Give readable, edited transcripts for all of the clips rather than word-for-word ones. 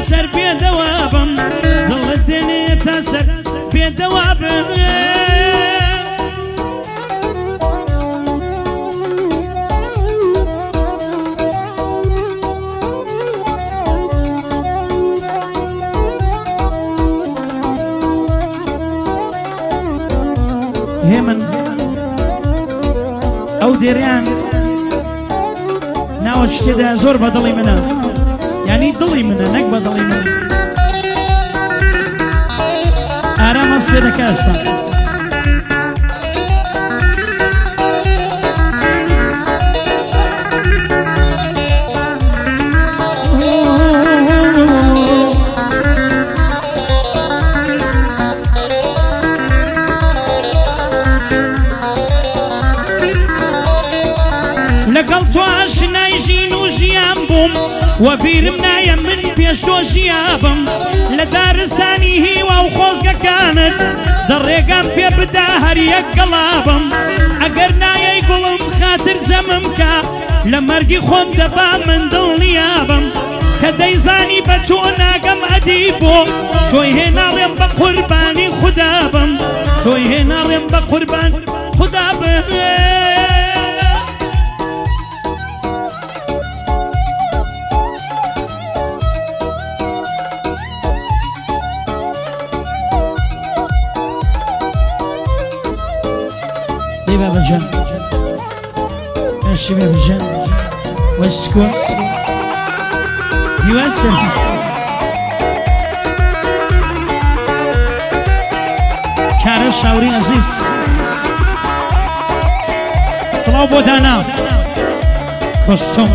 سەر بێدەوابم دڵت دێنێتە سەر بێدەوابم هێمن ئەو دێریان ناوە شتێدا زۆر بە دڵی منە یعنی دڵی منە نەک بە دڵی منە ئارام هەست پێ دەکا ئێستا لەگەڵ تۆ ئاشنای ژین و ژیان بووم وە بیرم نایە من پێش تۆ ژیابم لە دارستانی هیوا و خۆزگەکانت دەڕێگام پێ بدا هەر یەک گەڵابم ئەگەر نایەی گوڵم خاتر جەمم کە لە مەرگی خۆم دەبا من دڵنیابم کە دەیزانی بە تۆ ناگەم ئەدی بۆ تۆی هێناڕێم بە قوربانی خودابم تۆی هێناڕێم بە قوربان خودابم بابا جان ماشي بابا جان واسكو يواسم كارا شاوري عزيز صلاة بودانا كوستوم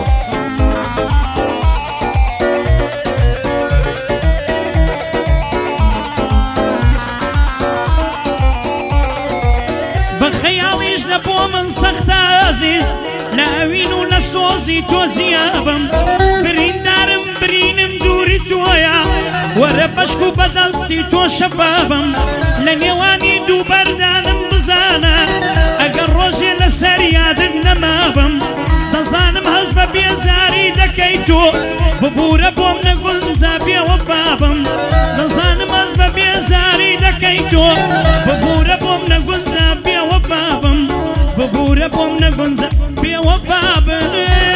بخياليش لبو من سخت عزيز لاوين ولا سوزي توزيابم برين دارم برينم دوري تويا ورا بشكو بدلستي تو شبابم لنيواني دو بردانم بزانا اگر روجي لسريادك نمابم دزانم هز ببيزاري دكيتو ببورا بوم نقول زابي وفابم دزانم هز ببيزاري دكيتو ببورا بوم نقول زابي وفابم ببورا بوم نقول زابي وفابم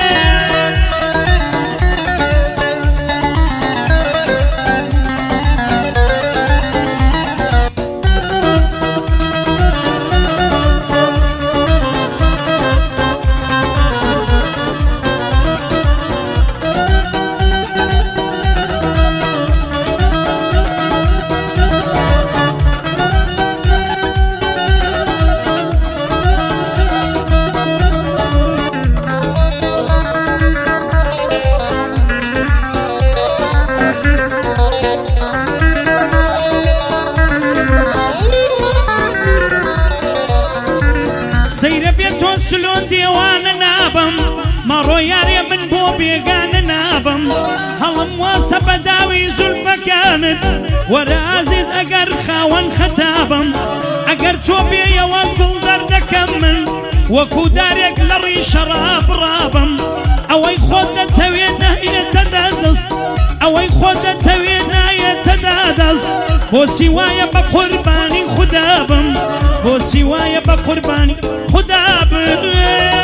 سير بيتون سلون ديوان نابم مرو ياري من بو بيغان نابم هلم واسب داوي زلفة كانت ورا عزيز اقر خاون ختابم اقر توبي يوان قلدر دكمل وكو داريك لري شراب رابم اوي خود توينا يتدادس اوي خود توينا يتدادس بو سوايا بقرباني خدابم بو سوايا بقرباني خدابم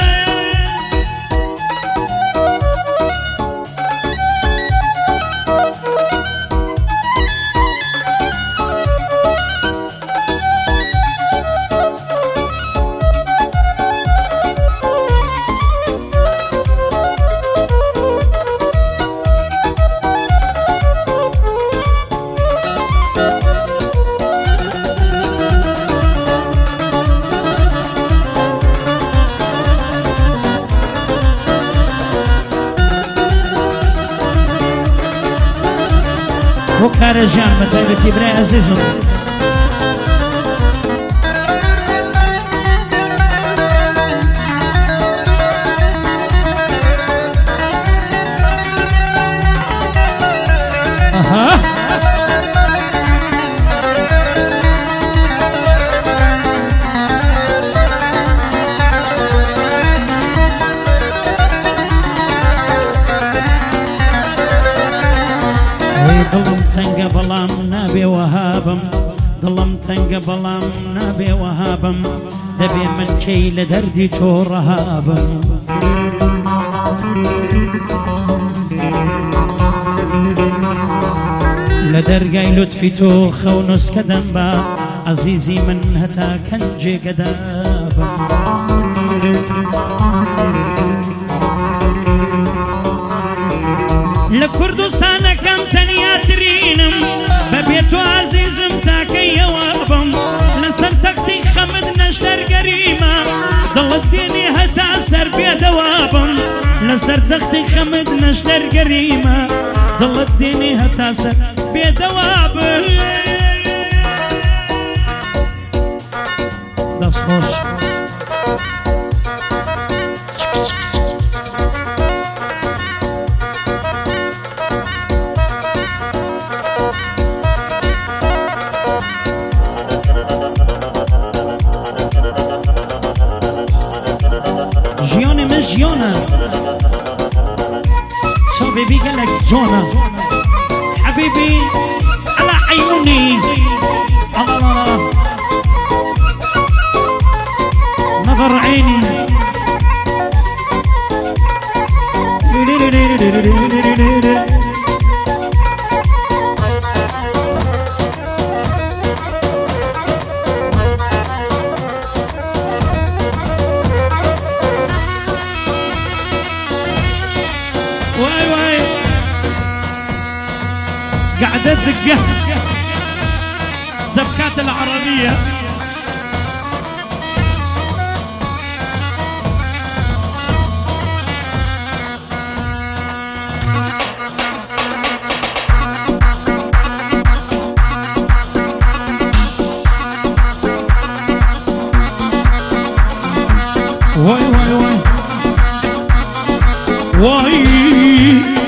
وكار جان بتايبتي بري عزيزم دڵم تەنگە بەڵام نابێ وەهابم دڵم تەنگە بەڵام نابێ وەهابم دەبێ من کەی لە دەردی تۆ ڕەهابم لە دەرگای لوتفی تۆ خەونوسکە دەمبا عەزیزی من هەتا کەنجێگە دابم لە کوردستانەکەم تەنیاترینم بەبێ تۆ عەزیزم تاکەیەوە بم لەسەر تەختی خەمت نەشتەرگەریمە دڵت دێنێ هەتا سەر بێدەوا بم لەسەر تەختی خەمت نەشتەرگەریمە دڵت دێنێ هەتا سەر بێدەوا بم دەستخۆش ژیانی من ژیانە صابێبی گەلێک جۆنە حبيبي على عيوني الله نظر عيني واي واي قاعدة دقة دبكات العربية واي واي واي واي